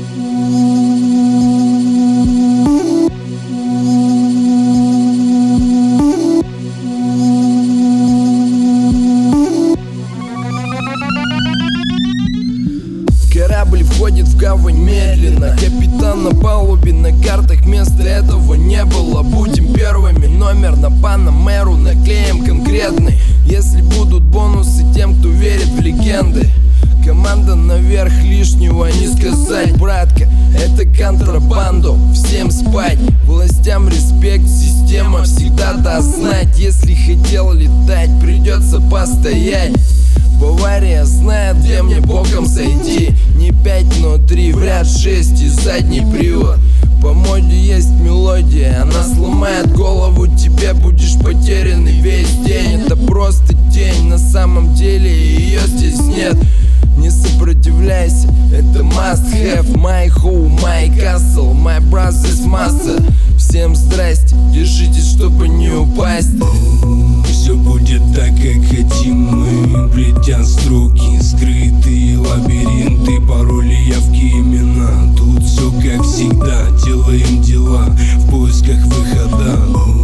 Корабль входит в гавань медленно. Капитан на палубе, на картах вместо этого не было. Будем первыми, номер на Панамеру наклеим конкретный. Если будут бонусы тем, кто верит в легенды. Команда наверх, лишнего не сказать, братка. Это контрабанду, всем спать. Властям респект, система всегда даст знать. Если хотел летать, придется постоять. Бавария знает, где мне боком сойти. Не 5, но 3, в ряд 6 и задний привод. По моде есть мелодия, она сломает голову. Тебе будешь потерянный весь день. Это просто тень, на самом деле ее здесь нет. Не сопротивляйся, это must have. My home, my castle, my brother's master. Всем здрасте, держитесь, чтобы не упасть. Все будет так, как хотим мы. Плетят строки, скрытые лабиринты, пароли, явки, имена. Тут все как всегда, делаем дела в поисках выхода.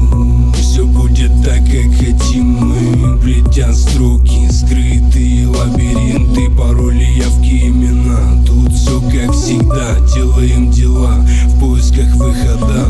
Все будет так, как хотим мы. Плетят строки, скрытые лабиринты, пароли, явки, имена. Тут все как всегда, делаем дела в поисках выхода.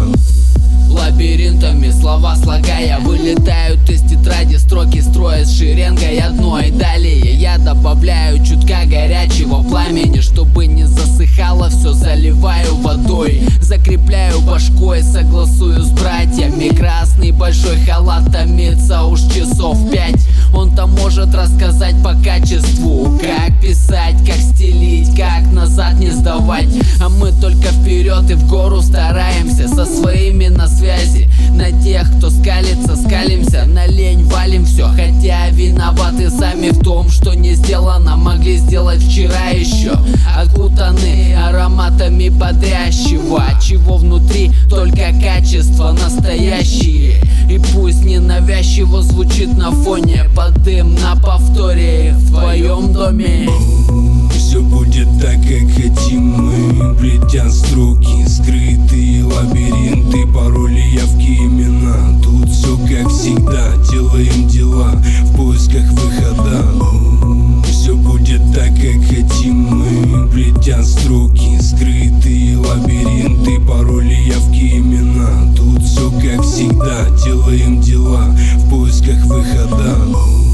Лабиринтами слова слагая, вылетают из тетради строки, строясь шеренгой одной. Далее я добавляю чутка горячего пламени, чтобы не засыхало, все заливаю водой. Закрепляю башкой, согласую с братьями. Красный большой халат томится уж часов 5. Он-то может рассказать по качеству, как писать, как стелить, как назад не сдавать. А мы только вперед и в гору стараемся, со своими на связи. На тех, кто скалится, скалимся, на лень валим все. Хотя виноваты сами в том, что не сделано, могли сделать вчера еще. Окутаны ароматами бодрящего, чего внутри только качество настоящие. И пусть ненавязчиво звучит на фоне, под дым на повторе в твоем доме. Все будет так, как хотим мы. Плетят строки, скрытые лабиринты, пароли, явки, имена. Тут все как всегда, делаем дела в поисках выхода. Все будет так, как хотим мы. Плетят строки, скрытые лабиринты, пароли, явки, имена. Тут все как всегда, делаем дела в поисках выхода.